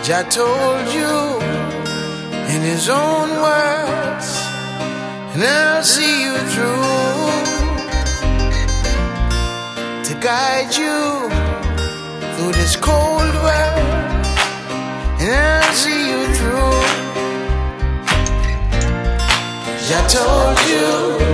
Jah told you in His own words, and I'll see you through, to guide you through this cold world, and I'll see you through. Jah told you